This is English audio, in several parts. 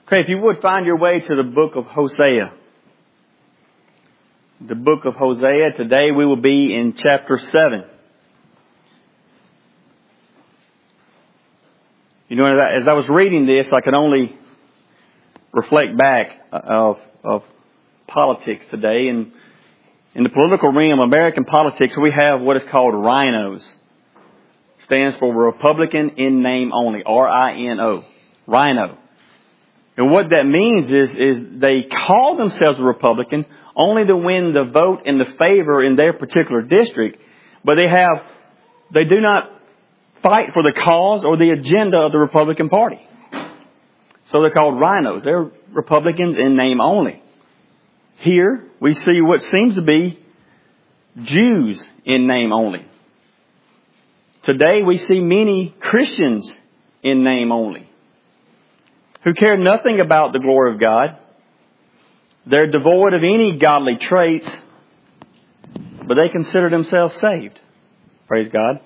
Okay, if you would find your way to the book of Hosea. The book of Hosea. Today we will be in chapter 7. You know, as I was reading this, I could only reflect back of politics today. And in the political realm, American politics, we have what is called rhinos. Stands for Republican in name only. R-I-N-O. Rhino. And what that means is they call themselves a Republican only to win the vote in the favor in their particular district, but they do not fight for the cause or the agenda of the Republican Party. So they're called rhinos. They're Republicans in name only. Here we see what seems to be Jews in name only. Today we see many Christians in name only, who care nothing about the glory of God. They're devoid of any godly traits, but they consider themselves saved. Praise God.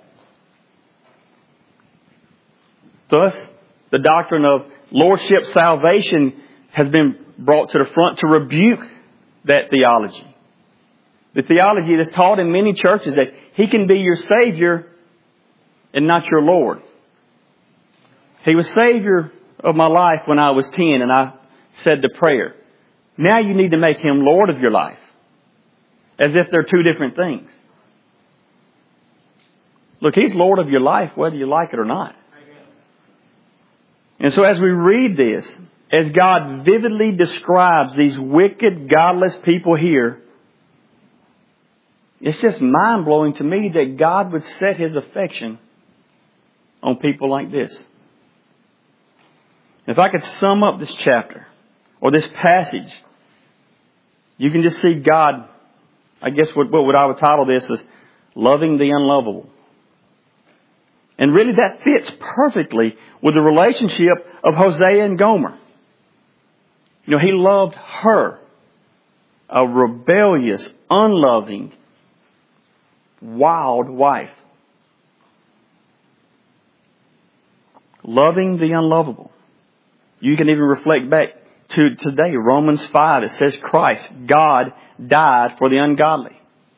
Thus, the doctrine of lordship salvation has been brought to the front to rebuke that theology. The theology that's taught in many churches that He can be your Savior and not your Lord. He was Savior of my life when I was 10 and I said the prayer. Now you need to make Him Lord of your life. As if they're two different things. Look, He's Lord of your life whether you like it or not. And so as we read this, as God vividly describes these wicked, godless people here, it's just mind-blowing to me that God would set His affection on people like this. If I could sum up this chapter or this passage, you can just see God, I guess what I would title this is loving the unlovable. And really that fits perfectly with the relationship of Hosea and Gomer. You know, he loved her, a rebellious, unloving, wild wife. Loving the unlovable. You can even reflect back to today, Romans 5. It says Christ, God, died for the ungodly.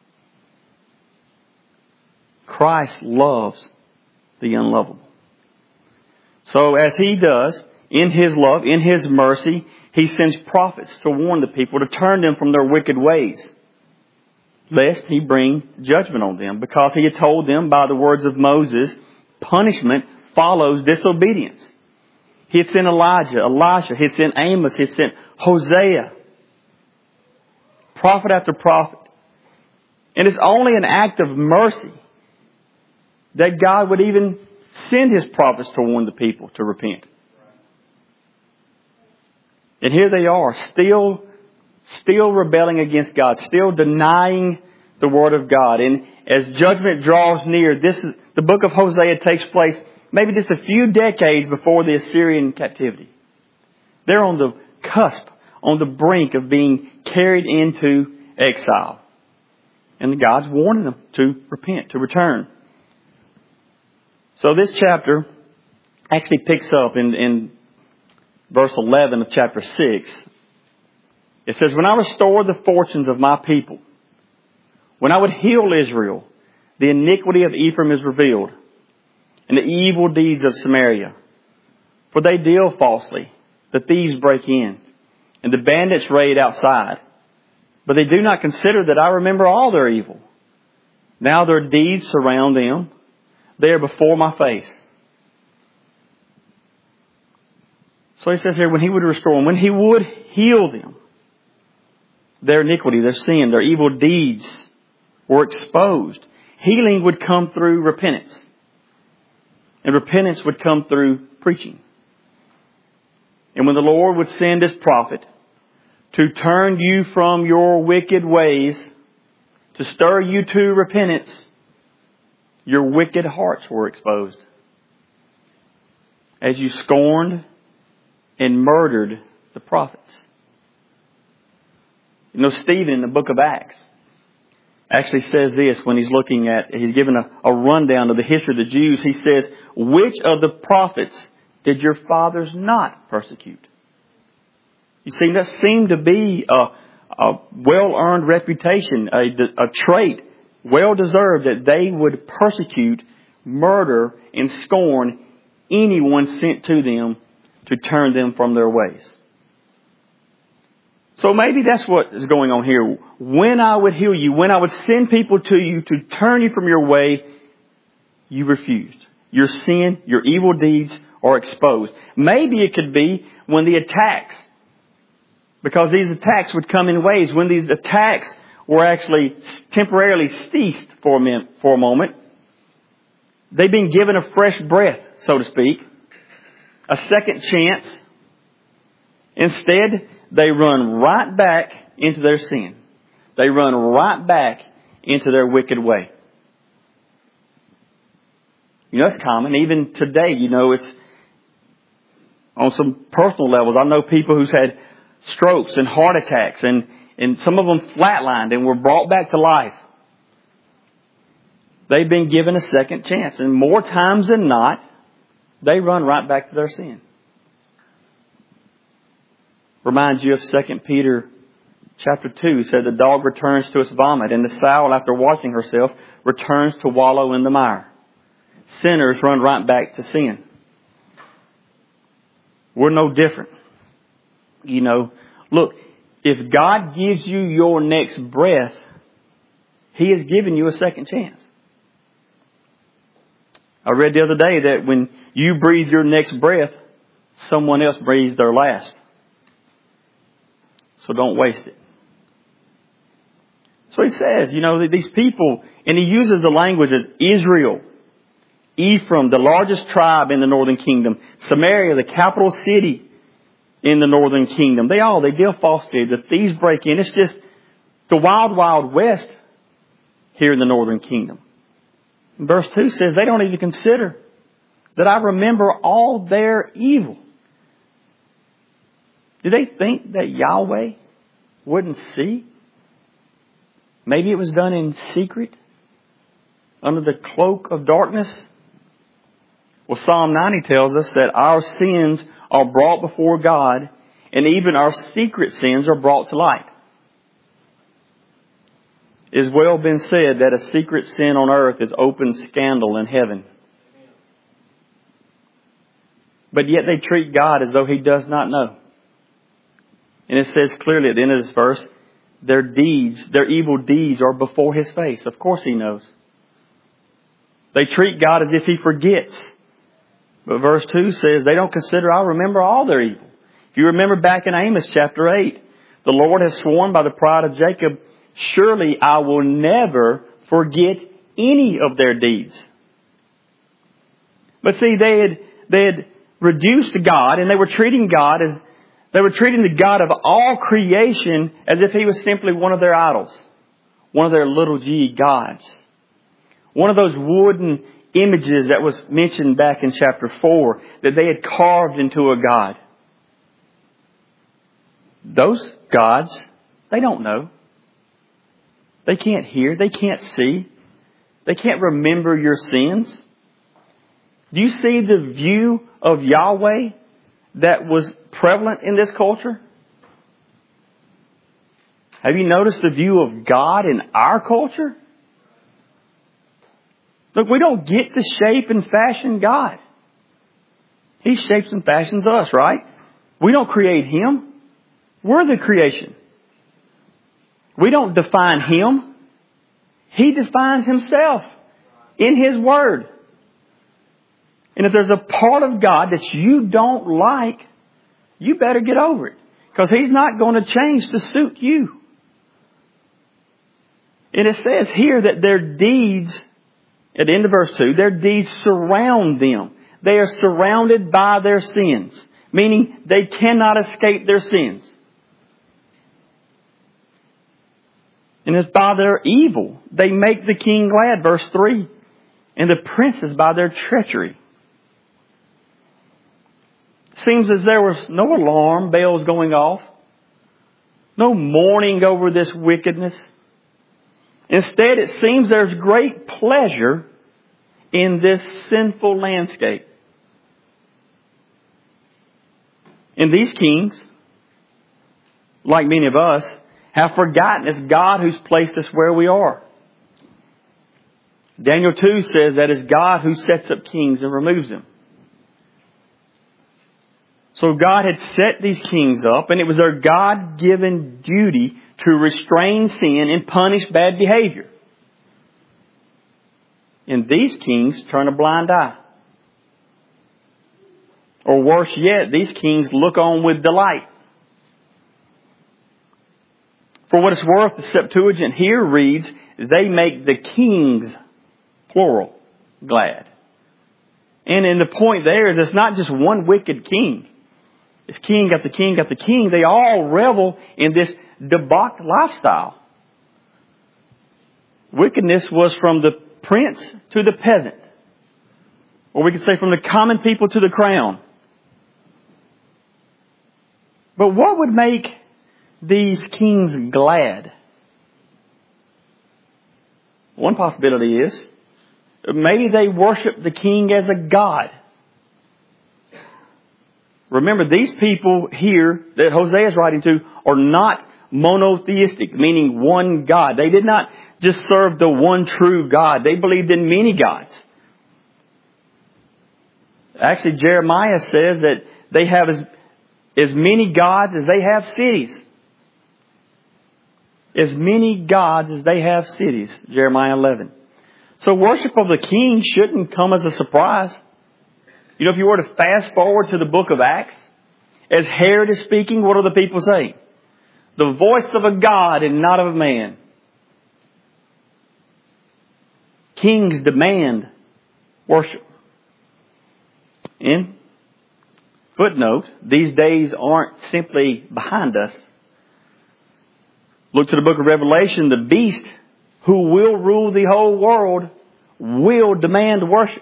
Christ loves the unlovable. So as He does, in His love, in His mercy, He sends prophets to warn the people to turn them from their wicked ways, lest He bring judgment on them, because He had told them by the words of Moses, punishment follows disobedience. He had sent Elijah, Elisha, He had sent Amos, He had sent Hosea, prophet after prophet. And it's only an act of mercy that God would even send His prophets to warn the people to repent. And here they are, still rebelling against God, still denying the Word of God. And as judgment draws near, the book of Hosea takes place maybe just a few decades before the Assyrian captivity. They're on the cusp, on the brink of being carried into exile. And God's warning them to repent, to return. So this chapter actually picks up in verse 11 of chapter 6. It says, when I restore the fortunes of my people, when I would heal Israel, the iniquity of Ephraim is revealed, and the evil deeds of Samaria. For they deal falsely, the thieves break in, and the bandits raid outside. But they do not consider that I remember all their evil. Now their deeds surround them. They are before my face. So He says here, when He would restore them, when He would heal them, their iniquity, their sin, their evil deeds were exposed. Healing would come through repentance. And repentance would come through preaching. And when the Lord would send His prophet to turn you from your wicked ways, to stir you to repentance, your wicked hearts were exposed. As you scorned and murdered the prophets. You know, Stephen in the book of Acts actually says this when he's given a rundown of the history of the Jews. He says, which of the prophets did your fathers not persecute? You see, that seemed to be a well-earned reputation, a trait, well-deserved, that they would persecute, murder, and scorn anyone sent to them to turn them from their ways. So maybe that's what is going on here. When I would heal you, when I would send people to you to turn you from your way, you refused. Your sin, your evil deeds are exposed. Maybe it could be when the attacks, because these attacks would come in waves, when these attacks were actually temporarily ceased for a moment, they've been given a fresh breath, so to speak, a second chance. Instead, they run right back into their sin. They run right back into their wicked way. You know, it's common. Even today, you know, it's on some personal levels. I know people who's had strokes and heart attacks, and some of them flatlined and were brought back to life. They've been given a second chance. And more times than not, they run right back to their sin. Reminds you of 2 Peter chapter 2. It said the dog returns to its vomit, and the sow, after washing herself, returns to wallow in the mire. Sinners run right back to sin. We're no different. You know, look, if God gives you your next breath, He has given you a second chance. I read the other day that when you breathe your next breath, someone else breathes their last. So don't waste it. So he says, you know, that these people, and he uses the language of Israel, Ephraim, the largest tribe in the northern kingdom, Samaria, the capital city in the northern kingdom. They deal falsely. The thieves break in. It's just the wild, wild west here in the northern kingdom. And verse 2 says they don't even consider that I remember all their evil. Do they think that Yahweh wouldn't see? Maybe it was done in secret, under the cloak of darkness. Well, Psalm 90 tells us that our sins are brought before God, and even our secret sins are brought to light. It has well been said that a secret sin on earth is open scandal in heaven. But yet they treat God as though He does not know. And it says clearly at the end of this verse, their evil deeds are before His face. Of course He knows. They treat God as if He forgets. But verse 2 says they don't consider I remember all their evil. If you remember back in Amos chapter 8, the Lord has sworn by the pride of Jacob, surely I will never forget any of their deeds. But see, they had reduced God, and they were treating the God of all creation as if He was simply one of their idols. One of their little g gods. One of those wooden images that was mentioned back in chapter 4 that they had carved into a God. Those gods, they don't know. They can't hear. They can't see. They can't remember your sins. Do you see the view of Yahweh that was prevalent in this culture? Have you noticed the view of God in our culture? Look, we don't get to shape and fashion God. He shapes and fashions us, right? We don't create Him. We're the creation. We don't define Him. He defines Himself in His Word. And if there's a part of God that you don't like, you better get over it. Because He's not going to change to suit you. And it says here that their deeds, at the end of verse 2, their deeds surround them. They are surrounded by their sins. Meaning they cannot escape their sins. And it's by their evil. They make the king glad, verse 3. And the princes by their treachery. Seems as there was no alarm bells going off. No mourning over this wickedness. Instead, it seems there's great pleasure in this sinful landscape. And these kings, like many of us, have forgotten it's God who's placed us where we are. Daniel 2 says that it's God who sets up kings and removes them. So God had set these kings up, and it was their God-given duty to restrain sin and punish bad behavior. And these kings turn a blind eye. Or worse yet, these kings look on with delight. For what it's worth, the Septuagint here reads, they make the kings, plural, glad. And the point there is it's not just one wicked king. It's king after king after king. They all revel in this debauched lifestyle. Wickedness was from the prince to the peasant. Or we could say from the common people to the crown. But what would make these kings glad? One possibility is maybe they worship the king as a god. Remember, these people here that Hosea is writing to are not monotheistic, meaning one God. They did not just serve the one true God. They believed in many gods. Actually, Jeremiah says that they have as many gods as they have cities. As many gods as they have cities. Jeremiah 11. So worship of the king shouldn't come as a surprise. You know, if you were to fast forward to the book of Acts, as Herod is speaking, what do the people say? The voice of a God and not of a man. Kings demand worship. In footnote, these days aren't simply behind us. Look to the book of Revelation. The beast who will rule the whole world will demand worship.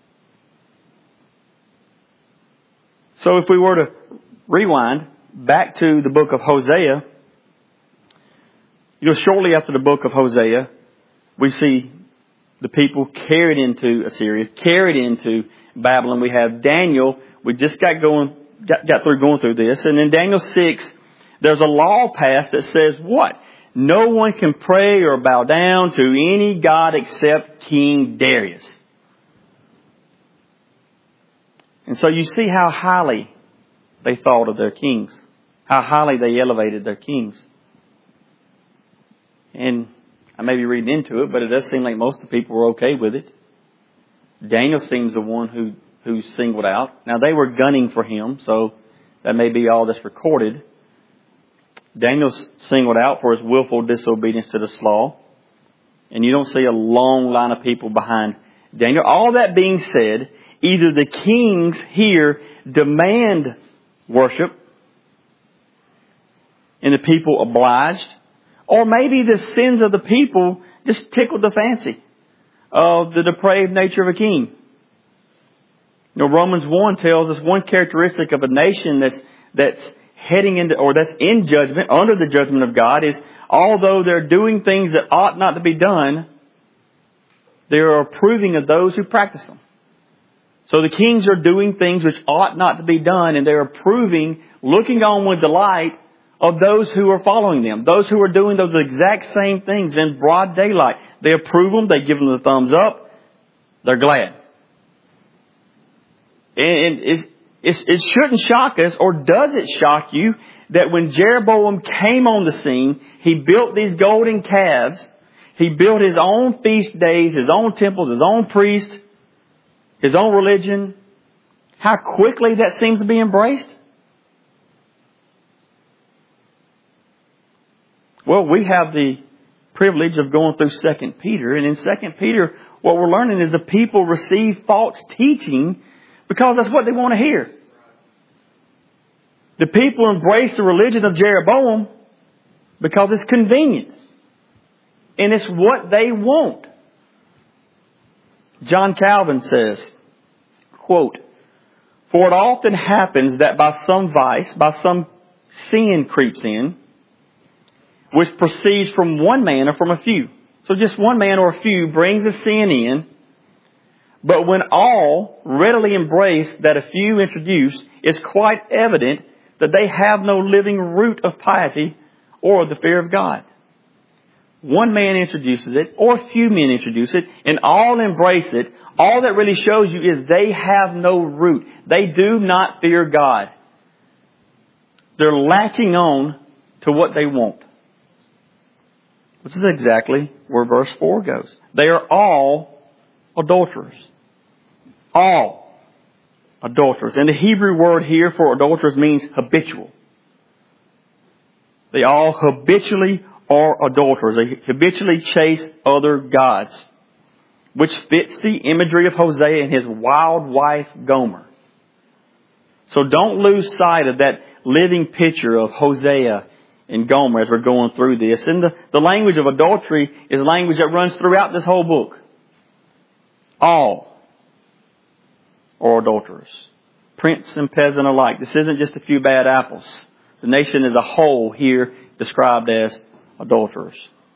So if we were to rewind back to the book of Hosea, shortly after the book of Hosea, we see the people carried into Assyria, carried into Babylon. We have Daniel. We just got through going through this. And in Daniel 6, there's a law passed that says what? No one can pray or bow down to any god except King Darius. And so you see how highly they thought of their kings. How highly they elevated their kings. And I may be reading into it, but it does seem like most of the people were okay with it. Daniel seems the one who's singled out. Now they were gunning for him, so that may be all that's recorded. Daniel's singled out for his willful disobedience to this law. And you don't see a long line of people behind Daniel. All that being said, either the kings here demand worship and the people obliged, or maybe the sins of the people just tickled the fancy of the depraved nature of a king. Romans 1 tells us one characteristic of a nation that's heading into, or that's in judgment, under the judgment of God, is although they're doing things that ought not to be done, they are approving of those who practice them. So the kings are doing things which ought not to be done, and they're approving, looking on with delight of those who are following them. Those who are doing those exact same things in broad daylight. They approve them, they give them the thumbs up, they're glad. And it shouldn't shock us, or does it shock you, that when Jeroboam came on the scene, he built these golden calves, he built his own feast days, his own temples, his own priests, his own religion. How quickly that seems to be embraced. Well, we have the privilege of going through 2 Peter. And in 2 Peter, what we're learning is the people receive false teaching because that's what they want to hear. The people embrace the religion of Jeroboam because it's convenient. And it's what they want. John Calvin says, quote, "For it often happens that by some vice, by some sin creeps in, which proceeds from one man or from a few." So just one man or a few brings a sin in. But when all readily embrace that a few introduce, it's quite evident that they have no living root of piety or the fear of God. One man introduces it, or a few men introduce it, and all embrace it. All that really shows you is they have no root. They do not fear God. They're latching on to what they want. Which is exactly where verse 4 goes. They are all adulterers. All adulterers. And the Hebrew word here for adulterers means habitual. They all habitually are adulterers. They habitually chase other gods, which fits the imagery of Hosea and his wild wife Gomer. So don't lose sight of that living picture of Hosea and Gomer as we're going through this. And the language of adultery is language that runs throughout this whole book. All are adulterers. Prince and peasant alike. This isn't just a few bad apples. The nation as a whole here described as adulterers.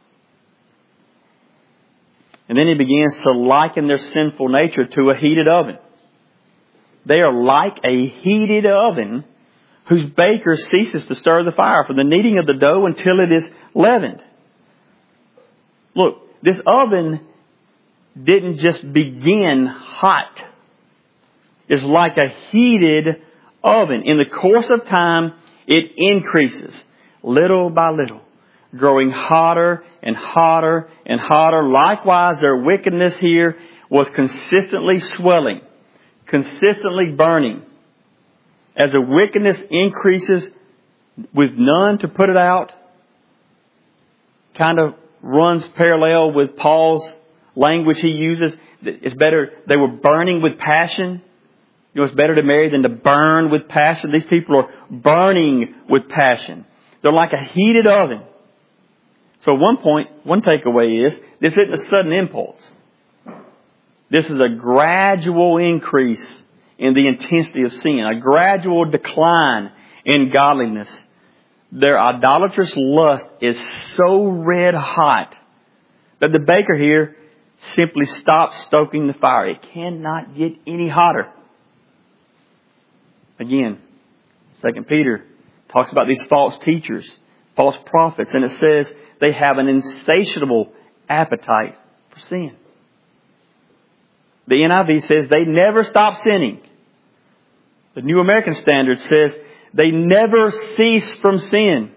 And then he begins to liken their sinful nature to a heated oven. They are like a heated oven whose baker ceases to stir the fire from the kneading of the dough until it is leavened. Look, this oven didn't just begin hot. It's like a heated oven. In the course of time, it increases little by little, growing hotter and hotter and hotter. Likewise, their wickedness here was consistently swelling, consistently burning. As the wickedness increases with none to put it out, kind of runs parallel with Paul's language he uses. It's better, they were burning with passion. You know, it's better to marry than to burn with passion. These people are burning with passion. They're like a heated oven. So one takeaway is, this isn't a sudden impulse. This is a gradual increase in the intensity of sin, a gradual decline in godliness. Their idolatrous lust is so red hot that the baker here simply stops stoking the fire. It cannot get any hotter. Again, 2 Peter talks about these false teachers, false prophets, and it says they have an insatiable appetite for sin. The NIV says they never stop sinning. The New American Standard says they never cease from sin.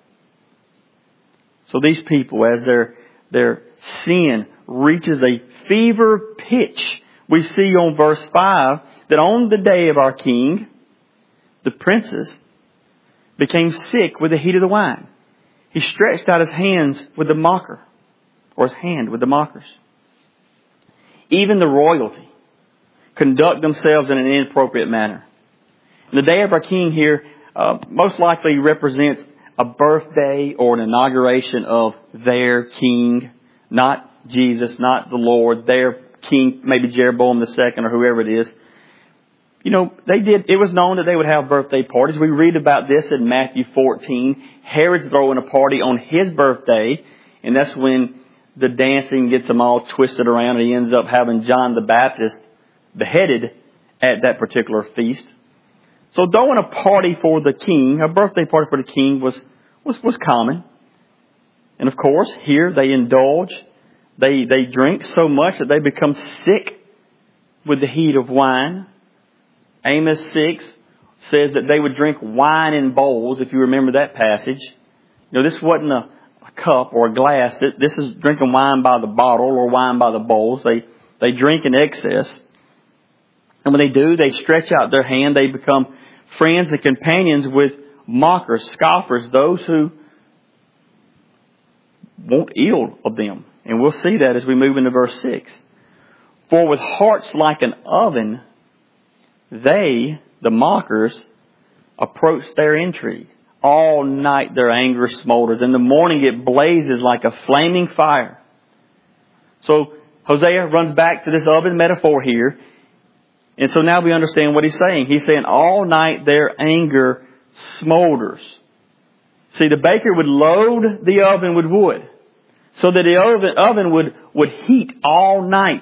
So these people, as their sin reaches a fever pitch, we see on verse 5 that on the day of our king, the princes became sick with the heat of the wine. He stretched out his hands with the mocker, or his hand with the mockers. Even the royalty conduct themselves in an inappropriate manner. And the day of our king here most likely represents a birthday or an inauguration of their king, not Jesus, not the Lord, their king, maybe Jeroboam II or whoever it is. You know, it was known that they would have birthday parties. We read about this in Matthew 14. Herod's throwing a party on his birthday, and that's when the dancing gets them all twisted around, and he ends up having John the Baptist beheaded at that particular feast. So throwing a party for the king, a birthday party for the king was common. And of course, here they indulge. They drink so much that they become sick with the heat of wine. Amos 6 says that they would drink wine in bowls, if you remember that passage. You know, this wasn't a cup or a glass. This is drinking wine by the bottle or wine by the bowls. They drink in excess. And when they do, they stretch out their hand. They become friends and companions with mockers, scoffers, those who want ill of them. And we'll see that as we move into verse 6. For with hearts like an oven, they, the mockers, approach their intrigue. All night their anger smolders. In the morning it blazes like a flaming fire. So Hosea runs back to this oven metaphor here. And so now we understand what he's saying. He's saying all night their anger smolders. See, the baker would load the oven with wood so that the oven would heat all night.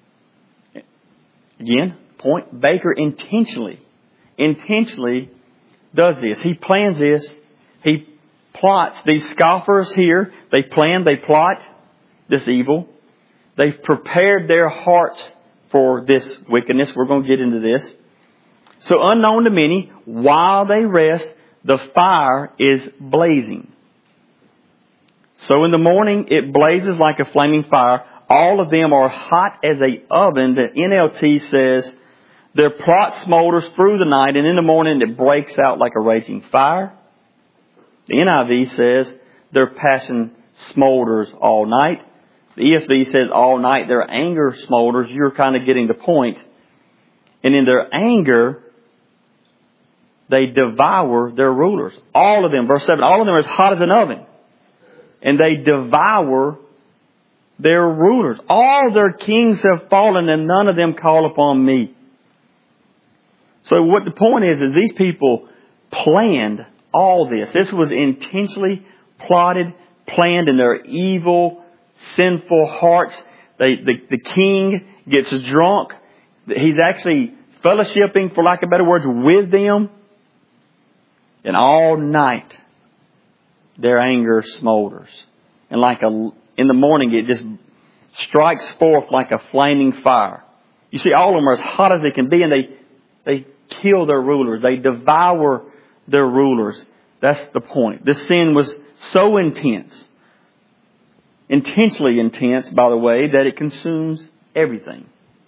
Again, point, baker intentionally does this. He plans this. He plots. These scoffers here, they plan, they plot this evil. They've prepared their hearts for this wickedness. We're going to get into this. So unknown to many, while they rest, the fire is blazing. So in the morning, it blazes like a flaming fire. All of them are hot as an oven. The NLT says their plot smolders through the night, and in the morning it breaks out like a raging fire. The NIV says their passion smolders all night. The ESV says all night their anger smolders. You're kind of getting the point. And in their anger, they devour their rulers. All of them, verse 7, all of them are as hot as an oven. And they devour their rulers. All their kings have fallen and none of them call upon me. So what the point is these people planned all this. This was intentionally plotted, planned in their evil, sinful hearts. The king gets drunk. He's actually fellowshipping, for lack of better words, with them. And all night, their anger smolders. And in the morning, it just strikes forth like a flaming fire. You see, all of them are as hot as they can be, and they kill their rulers. They devour their rulers. That's the point. This sin was so intense, intensely intense, by the way, that it consumes everything.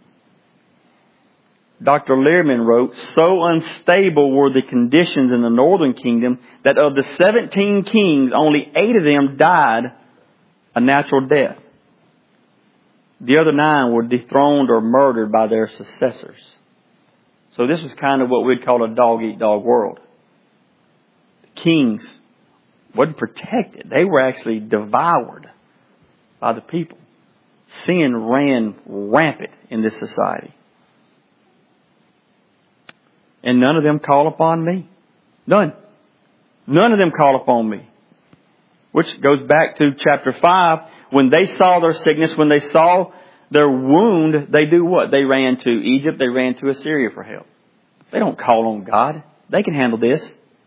Dr. Lehrman wrote, so unstable were the conditions in the northern kingdom that of the 17 kings, only 8 of them died a natural death. The other 9 were dethroned or murdered by their successors. So this was kind of what we'd call a dog-eat-dog world. The kings wasn't protected. They were actually devoured by the people. Sin ran rampant in this society. And none of them call upon me. None. None of them call upon me. Which goes back to chapter 5. When they saw their sickness, when they saw their wound, they do what? They ran to Egypt. They ran to Assyria for help. They don't call on God. They can handle this.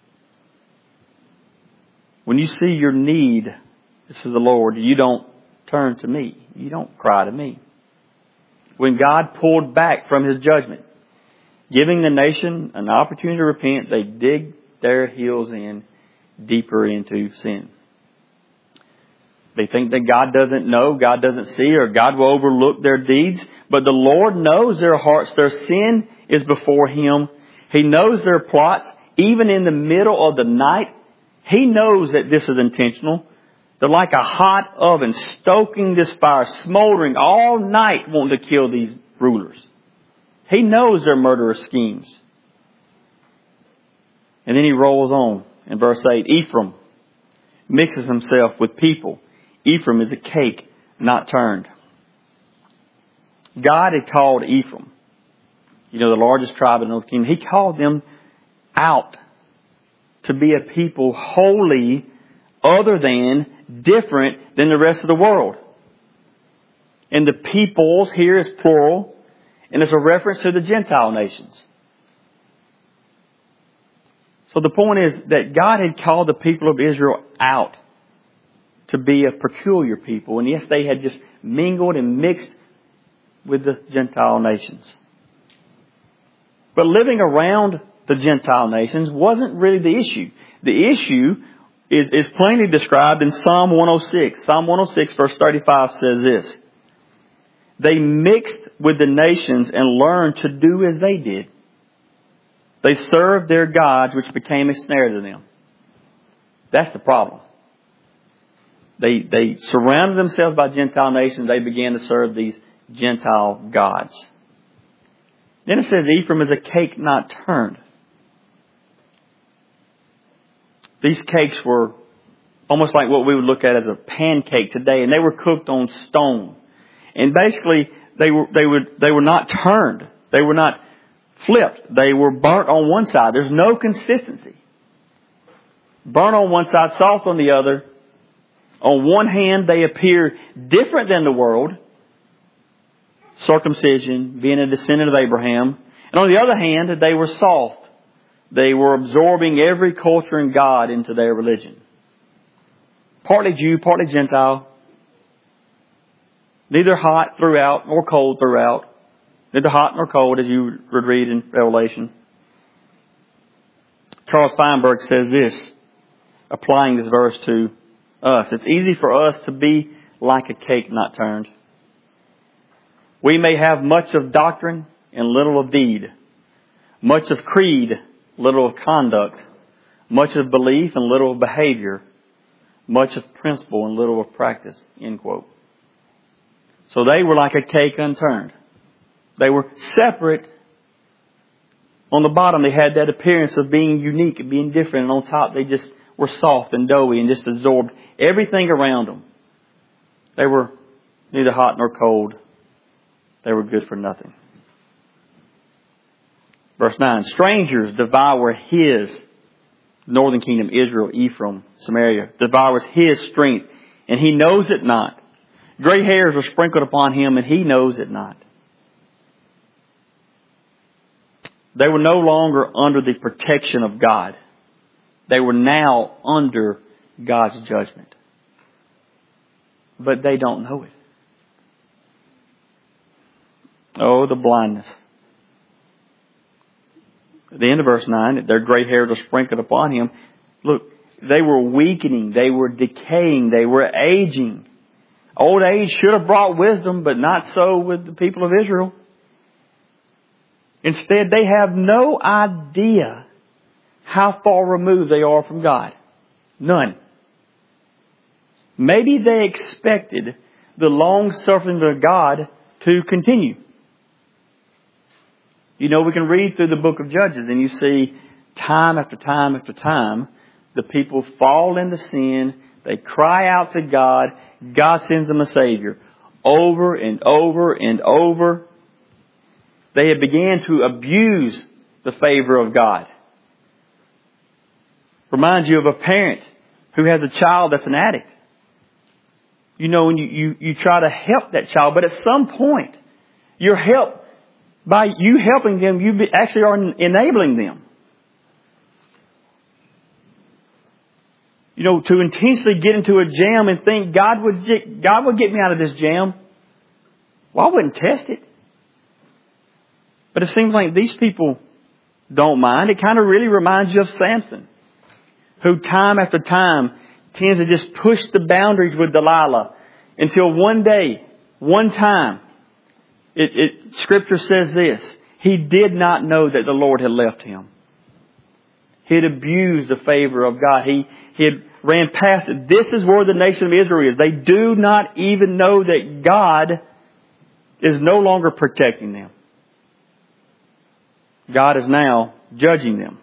When you see your need, this is the Lord, you don't turn to me. You don't cry to me. When God pulled back from His judgment, giving the nation an opportunity to repent, they dig their heels in deeper into sin. They think that God doesn't know, God doesn't see, or God will overlook their deeds. But the Lord knows their hearts. Their sin is before Him. He knows their plots. Even in the middle of the night, He knows that this is intentional. They're like a hot oven, stoking this fire, smoldering all night, wanting to kill these rulers. He knows their murderous schemes. And then he rolls on in verse 8. Ephraim mixes himself with people. Ephraim is a cake not turned. God had called Ephraim, the largest tribe in the northern kingdom. He called them out to be a people holy, other than, different than the rest of the world. And the peoples here is plural. And it's a reference to the Gentile nations. So the point is that God had called the people of Israel out to be a peculiar people. And yes, they had just mingled and mixed with the Gentile nations. But living around the Gentile nations wasn't really the issue. The issue is plainly described in Psalm 106. Psalm 106 verse 35 says this. They mixed with the nations and learned to do as they did. They served their gods, which became a snare to them. That's the problem. They surrounded themselves by Gentile nations. They began to serve these Gentile gods. Then it says Ephraim is a cake not turned. These cakes were almost like what we would look at as a pancake today, and they were cooked on stone. And basically, they were not turned. They were not flipped. They were burnt on one side. There's no consistency. Burnt on one side, soft on the other. On one hand, they appear different than the world. Circumcision, being a descendant of Abraham. And on the other hand, they were soft. They were absorbing every culture and god into their religion. Partly Jew, partly Gentile. Neither hot throughout nor cold throughout. Neither hot nor cold, as you would read in Revelation. Charles Feinberg says this, applying this verse to us. It's easy for us to be like a cake not turned. We may have much of doctrine and little of deed. Much of creed, little of conduct. Much of belief and little of behavior. Much of principle and little of practice. End quote. So they were like a cake unturned. They were separate. On the bottom they had that appearance of being unique and being different. And on top they just were soft and doughy and just absorbed everything around them. They were neither hot nor cold. They were good for nothing. Verse 9. Strangers devour his, northern kingdom, Israel, Ephraim, Samaria, devours his strength, and he knows it not. Gray hairs are sprinkled upon him, and he knows it not. They were no longer under the protection of God. They were now under God's judgment. But they don't know it. Oh, the blindness. At the end of verse 9, their gray hairs are sprinkled upon him. Look, they were weakening. They were decaying. They were aging. Old age should have brought wisdom, but not so with the people of Israel. Instead, they have no idea how far removed they are from God. None. Maybe they expected the long suffering of God to continue. You know, we can read through the book of Judges and you see time after time after time, the people fall into sin. They cry out to God. God sends them a Savior. Over and over and over. They have began to abuse the favor of God. Reminds you of a parent who has a child that's an addict. You know, when you try to help that child, but at some point, your help, by you helping them, you actually are enabling them. You know, to intentionally get into a jam and think God would get me out of this jam. Well, I wouldn't test it. But it seems like these people don't mind. It kind of really reminds you of Samson, who time after time tends to just push the boundaries with Delilah until one day, one time, Scripture says this: he did not know that the Lord had left him. He had abused the favor of God. He had ran past it. This is where the nation of Israel is. They do not even know that God is no longer protecting them. God is now judging them.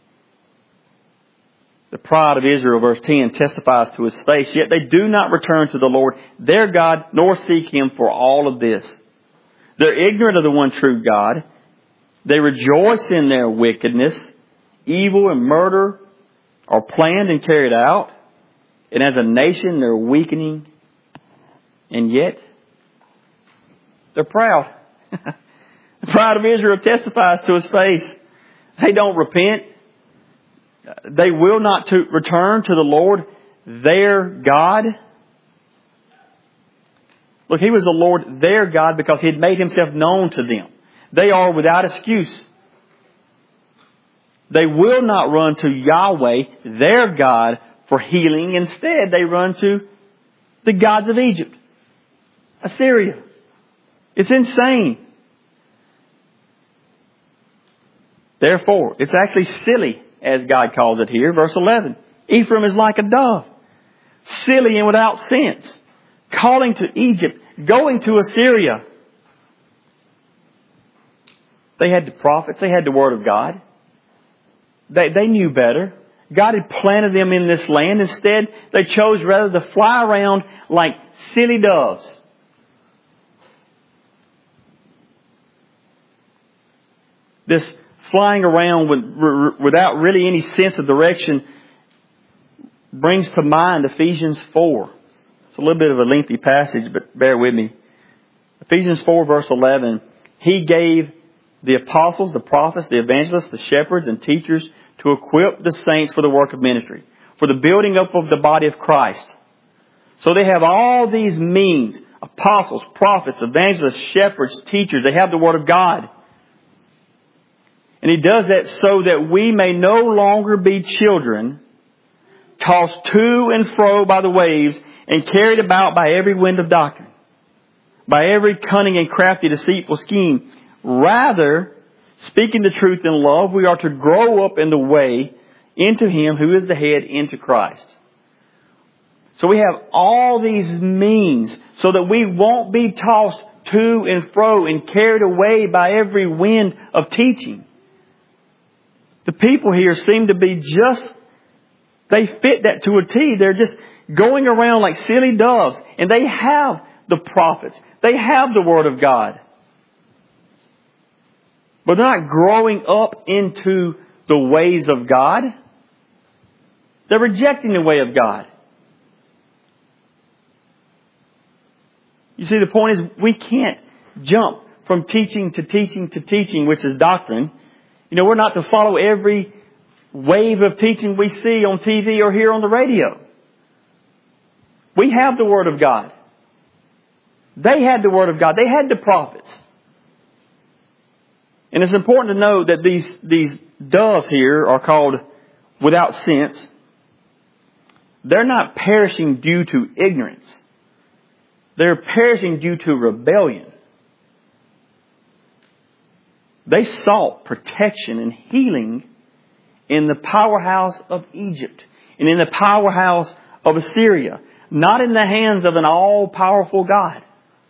The pride of Israel, verse 10, testifies to his face. Yet they do not return to the Lord, their God, nor seek him for all of this. They're ignorant of the one true God. They rejoice in their wickedness. Evil and murder are planned and carried out. And as a nation, they're weakening. And yet, they're proud. The pride of Israel testifies to his face. They don't repent. They will not return to the Lord, their God. Look, he was the Lord, their God, because he had made himself known to them. They are without excuse. They will not run to Yahweh, their God, for healing. Instead, they run to the gods of Egypt, Assyria. It's insane. Therefore, it's actually silly, as God calls it here. Verse 11. Ephraim is like a dove, silly and without sense, calling to Egypt, going to Assyria. They had the prophets. They had the Word of God. They knew better. God had planted them in this land. Instead, they chose rather to fly around like silly doves. This flying around without really any sense of direction brings to mind Ephesians 4. It's a little bit of a lengthy passage, but bear with me. Ephesians 4 verse 11. He gave the apostles, the prophets, the evangelists, the shepherds, and teachers to equip the saints for the work of ministry, for the building up of the body of Christ. So they have all these means: apostles, prophets, evangelists, shepherds, teachers. They have the Word of God. And He does that so that we may no longer be children, tossed to and fro by the waves and carried about by every wind of doctrine, by every cunning and crafty deceitful scheme. Rather, speaking the truth in love, we are to grow up in the way into Him who is the head, into Christ. So we have all these means so that we won't be tossed to and fro and carried away by every wind of teaching. The people here seem to be they fit that to a T. They're just going around like silly doves. And they have the prophets. They have the Word of God. But they're not growing up into the ways of God. They're rejecting the way of God. You see, the point is we can't jump from teaching to teaching to teaching, which is doctrine. We're not to follow every wave of teaching we see on TV or hear on the radio. We have the Word of God. They had the Word of God. They had the prophets. And it's important to know that these doves here are called without sense. They're not perishing due to ignorance. They're perishing due to rebellion. They sought protection and healing in the powerhouse of Egypt and in the powerhouse of Assyria, not in the hands of an all-powerful God.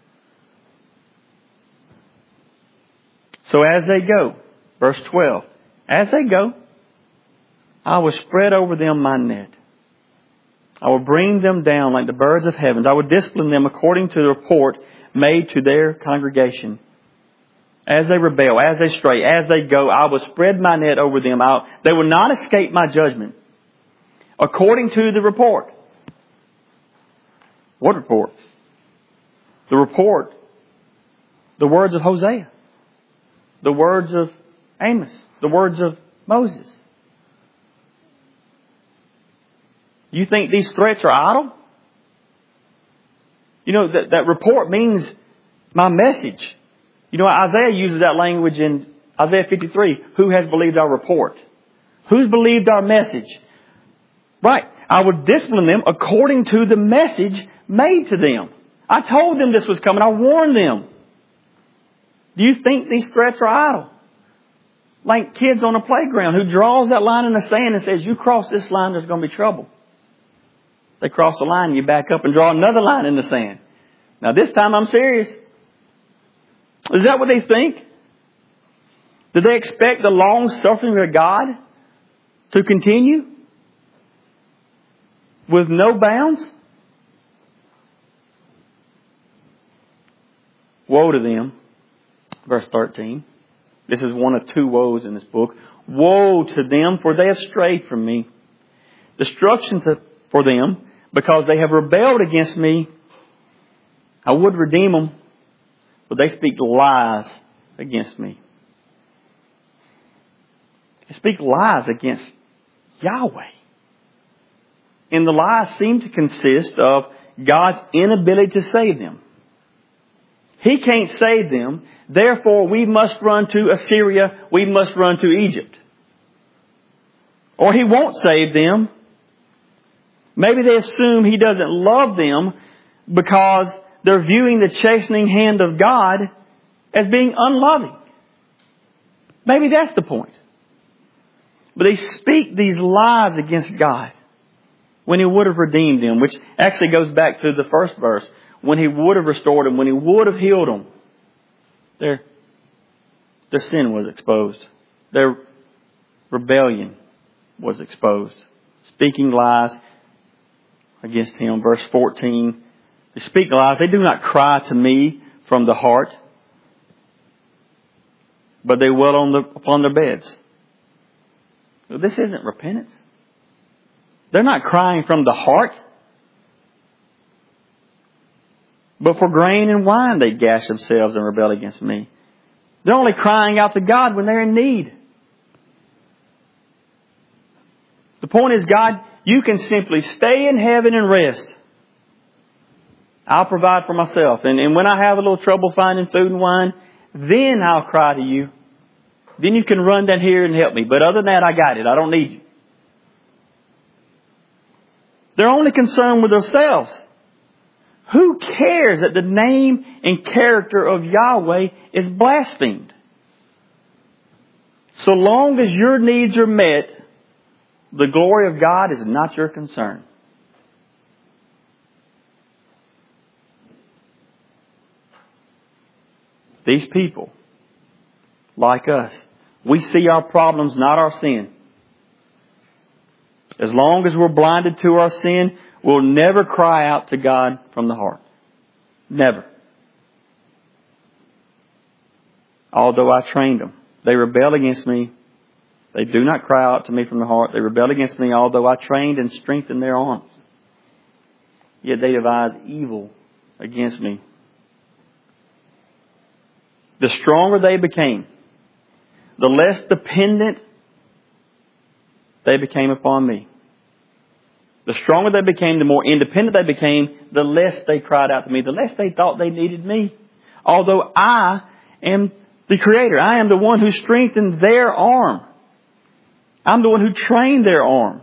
So as they go, verse 12, as they go, I will spread over them my net. I will bring them down like the birds of heavens. I will discipline them according to the report made to their congregation. As they rebel, as they stray, as they go, I will spread my net over them. They will not escape my judgment. According to the report. What report? The report. The words of Hosea. The words of Amos. The words of Moses. You think these threats are idle? That report means my message. Isaiah uses that language in Isaiah 53. Who has believed our report? Who's believed our message? Right. I would discipline them according to the message made to them. I told them this was coming. I warned them. Do you think these threats are idle? Like kids on a playground who draws that line in the sand and says, you cross this line, there's going to be trouble. They cross the line, you back up and draw another line in the sand. Now this time I'm serious. Is that what they think? Do they expect the long suffering of God to continue with no bounds? Woe to them. Verse 13. This is one of two woes in this book. Woe to them, for they have strayed from me. Destruction for them, because they have rebelled against me. I would redeem them, but they speak lies against me. They speak lies against Yahweh. And the lies seem to consist of God's inability to save them. He can't save them. Therefore, we must run to Assyria. We must run to Egypt. Or He won't save them. Maybe they assume He doesn't love them because they're viewing the chastening hand of God as being unloving. Maybe that's the point. But they speak these lies against God when He would have redeemed them, which actually goes back to the first verse. When He would have restored them, when He would have healed them, their sin was exposed. Their rebellion was exposed. Speaking lies against Him. Verse 14, they speak lies. They do not cry to me from the heart, but they wail upon their beds. This isn't repentance. They're not crying from the heart. But for grain and wine they gash themselves and rebel against me. They're only crying out to God when they're in need. The point is, God, you can simply stay in heaven and rest. I'll provide for myself. And when I have a little trouble finding food and wine, then I'll cry to you. Then you can run down here and help me. But other than that, I got it. I don't need you. They're only concerned with themselves. Who cares that the name and character of Yahweh is blasphemed? So long as your needs are met, the glory of God is not your concern. These people, like us, we see our problems, not our sin. As long as we're blinded to our sin, we'll never cry out to God from the heart. Never. Although I trained them. They rebel against me. They do not cry out to me from the heart. They rebel against me, although I trained and strengthened their arms. Yet they devise evil against me. The stronger they became, the less dependent they became upon me. The stronger they became, the more independent they became, the less they cried out to me, the less they thought they needed me. Although I am the Creator. I am the one who strengthened their arm. I'm the one who trained their arm.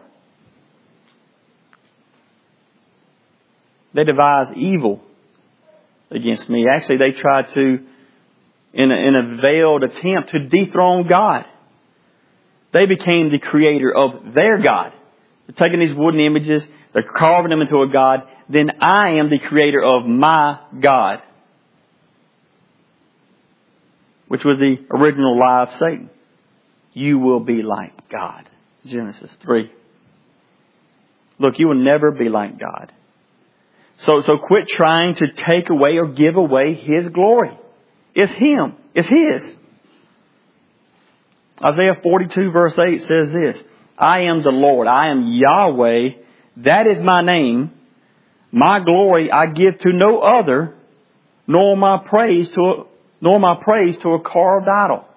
They devised evil against me. Actually, they tried to, in a veiled attempt, to dethrone God. They became the creator of their God. They're taking these wooden images, they're carving them into a God. Then I am the creator of my God. Which was the original lie of Satan. You will be like God. Genesis 3. Look, you will never be like God. So quit trying to take away or give away His glory. It's Him. It's His. Isaiah 42 verse 8 says this. I am the Lord. I am Yahweh. That is my name. My glory I give to no other, nor my praise to a carved idol.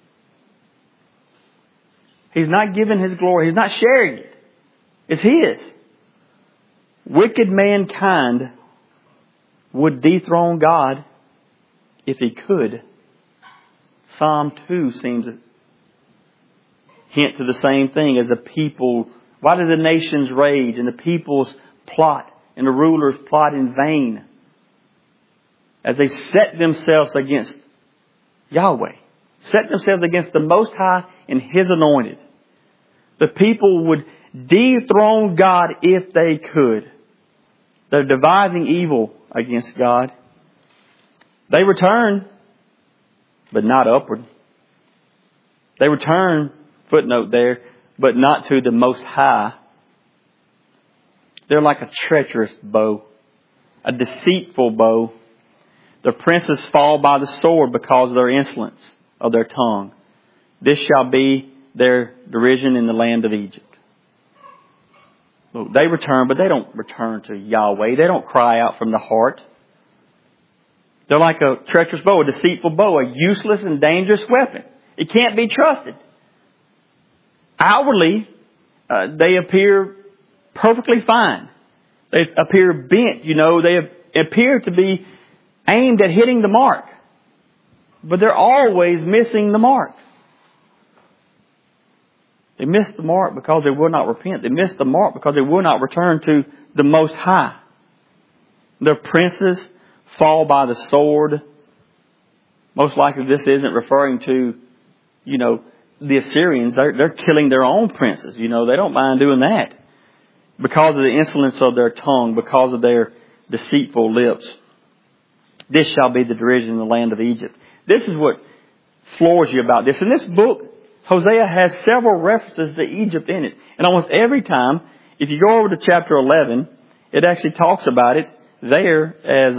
He's not giving His glory. He's not sharing it. It's His. Wicked mankind would dethrone God if he could. Psalm 2 seems to hint to the same thing as the people. Why do the nations rage and the peoples plot and the rulers plot in vain? As they set themselves against Yahweh. Set themselves against the Most High and His anointed. The people would dethrone God if they could. They're devising evil against God. They return, but not upward. They return, footnote there, but not to the Most High. They're like a treacherous bow, a deceitful bow. The princes fall by the sword because of their insolence of their tongue. This shall be their derision in the land of Egypt. Look, they return, but they don't return to Yahweh. They don't cry out from the heart. They're like a treacherous bow, a deceitful bow, a useless and dangerous weapon. It can't be trusted. Outwardly, they appear perfectly fine. They appear bent, They appear to be aimed at hitting the mark. But they're always missing the mark. They miss the mark because they will not repent. They miss the mark because they will not return to the Most High. Their princes fall by the sword. Most likely this isn't referring to, the Assyrians. They're killing their own princes. They don't mind doing that. Because of the insolence of their tongue, because of their deceitful lips. This shall be the derision in the land of Egypt. This is what floors you about this. In this book, Hosea has several references to Egypt in it. And almost every time, if you go over to chapter 11, it actually talks about it there as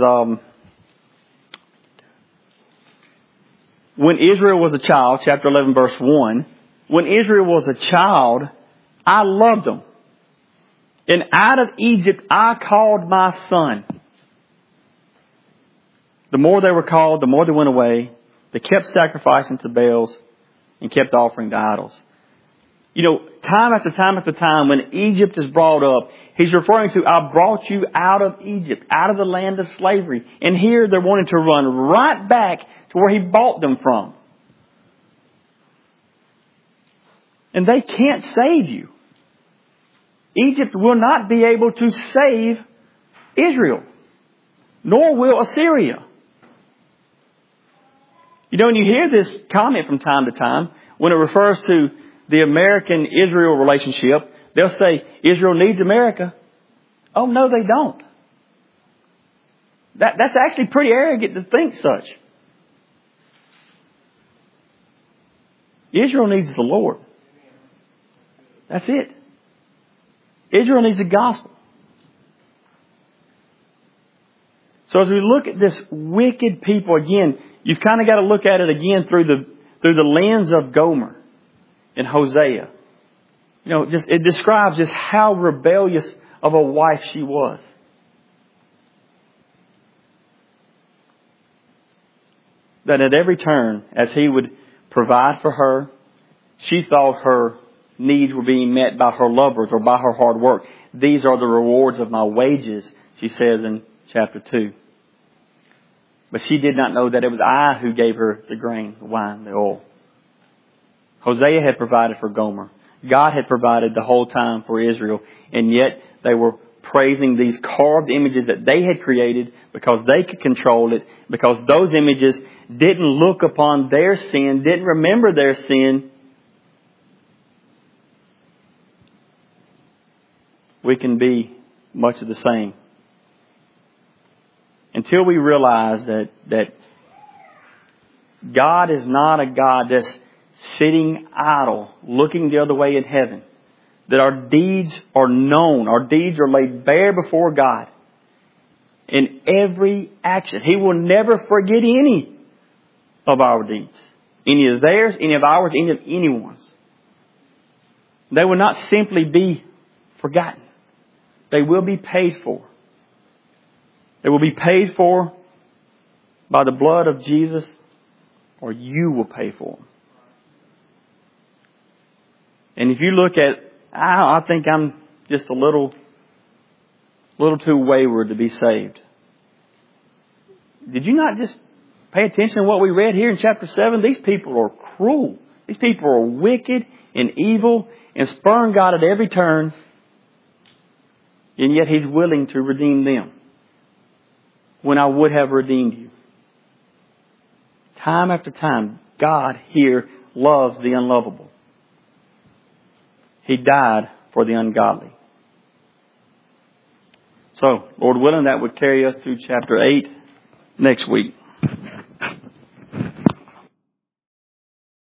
when Israel was a child, chapter 11 verse 1, when Israel was a child, I loved them. And out of Egypt I called my son. The more they were called, the more they went away. They kept sacrificing to Baals and kept offering to idols. You know, time after time after time, when Egypt is brought up, he's referring to, I brought you out of Egypt, out of the land of slavery. And here they're wanting to run right back to where he bought them from. And they can't save you. Egypt will not be able to save Israel, nor will Assyria. You know, when you hear this comment from time to time, when it refers to the American-Israel relationship, they'll say, Israel needs America. Oh, no, they don't. That's actually pretty arrogant to think such. Israel needs the Lord. That's it. Israel needs the gospel. So as we look at this wicked people again, you've kind of got to look at it again through the lens of Gomer in Hosea. You know, it describes just how rebellious of a wife she was. That at every turn, as he would provide for her, she thought her needs were being met by her lovers or by her hard work. These are the rewards of my wages, she says in chapter 2. But she did not know that it was I who gave her the grain, the wine, the oil. Hosea had provided for Gomer. God had provided the whole time for Israel. And yet they were praising these carved images that they had created because they could control it, because those images didn't look upon their sin, didn't remember their sin. We can be much of the same. Until we realize that God is not a God that's sitting idle, looking the other way in heaven. That our deeds are known. Our deeds are laid bare before God. In every action. He will never forget any of our deeds. Any of theirs, any of ours, any of anyone's. They will not simply be forgotten. They will be paid for. They will be paid for by the blood of Jesus, or you will pay for them. And if you look at, I think I'm just a little too wayward to be saved. Did you not just pay attention to what we read here in chapter 7? These people are cruel. These people are wicked and evil and spurn God at every turn. And yet He's willing to redeem them when I would have redeemed you. Time after time, God here loves the unlovable. He died for the ungodly. So, Lord willing, that would carry us through chapter 8 next week.